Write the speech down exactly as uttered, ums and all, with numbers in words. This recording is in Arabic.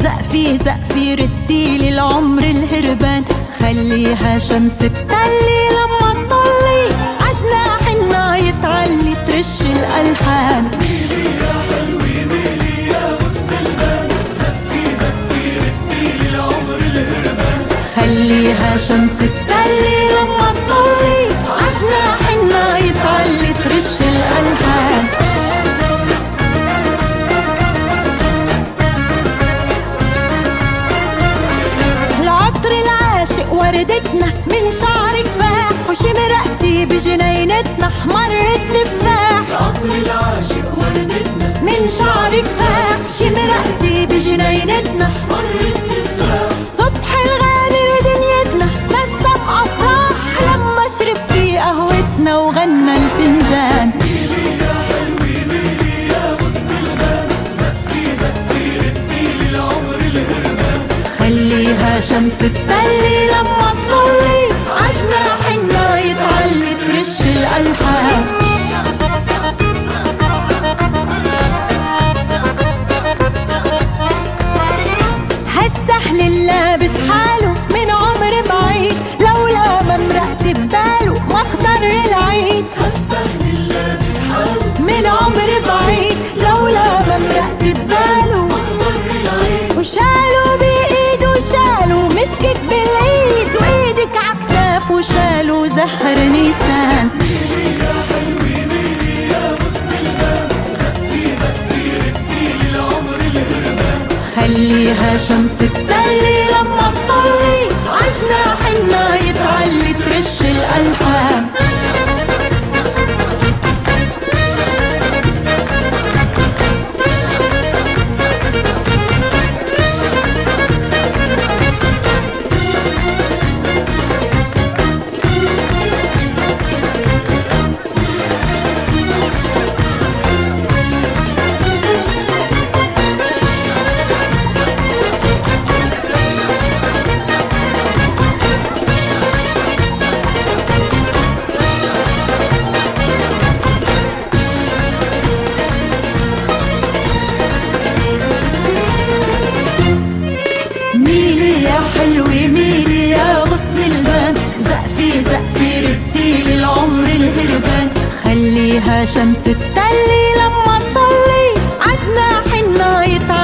زقفي زقفي رديلي العمر الهربان، خليها شمس تطلي لما تطلي عجناح النا يتعلي ترش الألحان. ميلي يا حلوة ميلي يا غصن البان، زقفي زقفي رديلي العمر الهربان، خليها شمس تطلي لما تطلي عجناح النا يتعلي ترش الألحان. وردتنا من شعرك فاح وشمرقتي بجنينتنا احمر التفاح. العطر العاشق وردتنا من شعرك فاح شمرقتي بجنينتنا احمر التفاح. صبح الغامر دنيتنا نسم افراح لما شربتي قهوتنا وغنى الفنجان. ميلي يا حلوة ميلي يا غصن البان، زقفي زقفي رديلي العمر الهربان، خليها شمس تطلي لما تطلي عجناح النا يتعلي ترش الألحان. هالسهل اللابس حاله من عمر بعيد، لولا ما مرقت بباله ما اخضر العيد. هالسهل اللابس حاله من عمر بعيد، لولا ما مرقت بباله ما اخضر العيد. وشالوا بإيده شالوا مسكك بالإيد وإيدك عكتاف وشالوا زهر نيسان. ميلي يا حلوة ميلي يا غصن البان، زقفي زقفي رديلي العمر الهربان، خليها شمس تطلي لما تطلي عجناح النا يتعلي ترش الألحان. ميلي يا حلوة ميلي يا غصن البان، زقفي زقفي رديلي العمر الهربان، خليها شمس تطلي لما تطلي عجناح النا يتعلي